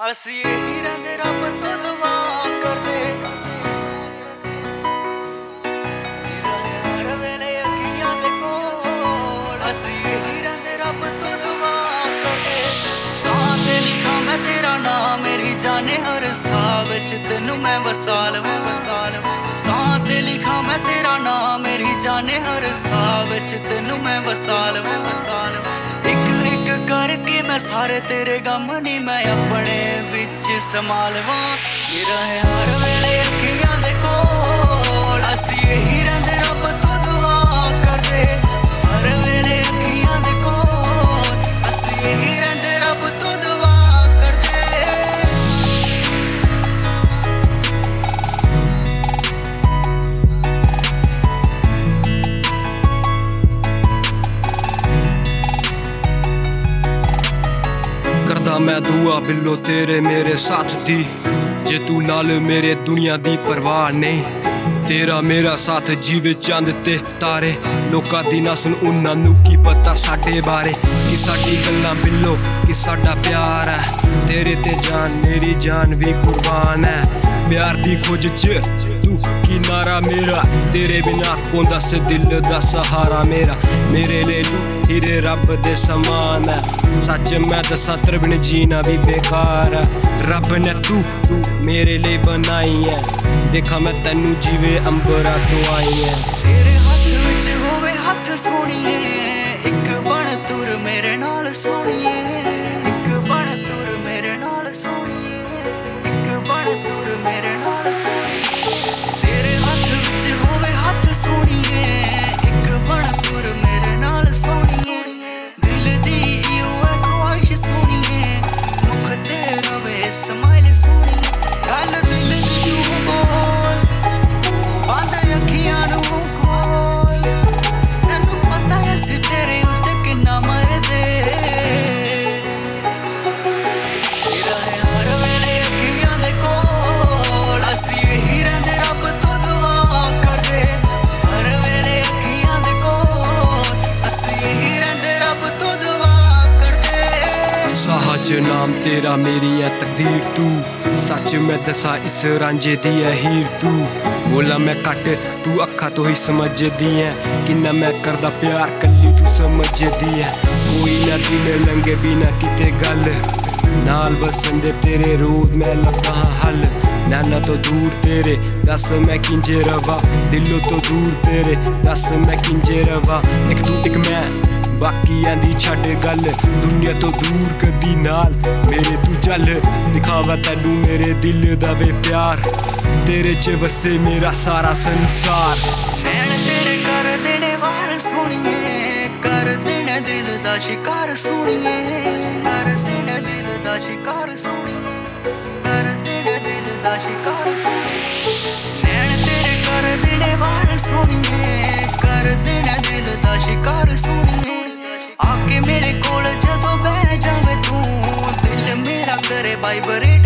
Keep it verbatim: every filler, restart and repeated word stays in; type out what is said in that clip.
ਅਸੀਂ ਇਹੀ ਰਹਿੰਦੇ ਰੱਬ ਤੋਂ ਦੁਆ ਕਰਦੇ, ਰਹੇ ਹਰ ਵੇਲੇ ਅੱਖੀਆਂ ਦੇ ਕੋਲ। ਅਸੀਂ ਇਹੀ ਰਹਿੰਦੇ ਰੱਬ ਤੋਂ ਦੁਆ ਕਰਦੇ। ਸਾਹ ਤੇ ਲਿਖਾਂ ਮੈਂ ਤੇਰਾ ਨਾਮ, ਮੇਰੀ ਜਾਨੇ ਹਰ ਸਾਹ ਵਿੱਚ ਤੈਨੂੰ ਮੈਂ ਵਸਾ ਲਵਾਂ ਵਸਾ ਲਵਾਂ। ਸਾਹ ਤੇ ਲਿਖਾਂ ਮੈਂ ਤੇਰਾ ਨਾਮ, ਮੇਰੀ ਜਾਨੇ ਹਰ ਸਾਹ ਵਿੱਚ ਤੈਨੂੰ ਮੈਂ ਵਸਾ ਲਵਾਂ ਵਸਾ ਲਵਾਂ। ਇੱਕ ਇੱਕ ਕਰਕੇ ਮੈਂ ਸਾਰੇ ਤੇਰੇ ਗਮ ਨੀ ਮੈਂ ਆਪਣੇ ਵਿੱਚ ਸਮਾ ਲਵਾਂ। ਰਹੇ ਹਰ ਵੇਲੇ ਅੱਖੀਆਂ ਦੇ ਕੋਲ। ਅਸੀਂ ਇਹੀ ਰਹਿੰਦੇ ਰੱਬ ਤੋਂ ਦੁਆ ਕਰਦੇ, ਹਰ ਵੇਲੇ ਅੱਖੀਆਂ ਦੇ ਕੋਲ। ਅਸੀਂ ਇਹੀ ਰਹਿੰਦੇ ਰੱਬ ਤੋਂ ਦੁਆ ਕਰਦੇ। करदा मैं दुआ बिल्लो तेरे मेरे साथ दी, जे तू नाल मेरे दुनिया दी परवाह नहीं। तेरा मेरा साथ जीवे चंद ते तारे, लोकां दी ना सुन उन्हां नूं की पता साडे बारे। कि साडी गल्लां बिल्लो कि साडा प्यार है, तेरे ते जान मेरी जान भी कुर्बान है। प्यार दी खोज च तू की नारा मेरा, तेरे बिना कौन दस दिल दा सहारा मेरा। मेरे ले लू हीरे रब दे समान है, सच मैं दसा तेरे बिन जीना भी बेकार है। रब ने तू तू मेरे लिए बनाई है, देखा मैं तेनू जीवे अंबरा तो आई है। तेरे हथ विच होवे हथ सोहणीए, एक बन तुर मेरे नाल सोहणीए। एक बन तुर मेरे नाल सोहणीए, एक बन तुर मेरे नाल सोहणीए। तेरे हथ विच होवे हथ सोहणीए, एक बन तुर मेरे नाल सोहणीए। दिल दी इयो है ख्वाहिश सोहणीए, मुख ते रवे स्माइल सोहणीए। गल दिल दी तू बोल, बंद अखियां नूं खोल। तैनू पता है असीं तेरे उत्ते किन्ना मरदे। ਰਹੇ ਹਰ ਵੇਲੇ ਅੱਖੀਆਂ ਦੇ ਕੋਲ। ਅਸੀਂ ਇਹੀ ਰਹਿੰਦੇ ਰੱਬ ਤੋਂ ਦੁਆ ਕਰਦੇ, ਹਰ ਵੇਲੇ ਅੱਖੀਆਂ ਦੇ ਕੋਲ। ਅਸੀਂ ਇਹੀ ਰਹਿੰਦੇ ਰੱਬ ਤੋਂ ਦੁਆ ਕਰਦੇ। साह च नाम तेरा मेरी है तकदीर तू, सच मैं दसा इस रांझे दी है हीर तू। बोला मैं कट तू अखा तो ही समझदी है, किन्ना मैं करदा प्यार कल्ली तू समझदी है। कोई ना दिन लंघे बिना किते गल, नाल बसंदे तेरे रोज मैं लगा हल। नैना तो दूर तेरे दस मैं किंजे रवा, दिलों तो दूर तेरे दस मैं किंजे रवा। एक तू एक मैं बाकियां दी छड्ड गल, दुनिया तो दूर कदी नाल मेरे तू चल। दिखावा तैनू मेरे दिल दा वे प्यार, तेरे च वसे मेरा सारा संसार। नैन तेरे कर देने वार सोहणीए, कर देने दिल दा शिकार सोहणीए। कर देने दिल दा शिकार सोहणीए, कर देने दिल दा शिकार सोहणीए। नैन तेरे कर देने वार सोहणीए, कर देने दिल दा शिकार सोहणीए। आके मेरे कोल जदों बह जावे तू, दिल मेरा करे वाइब्रेट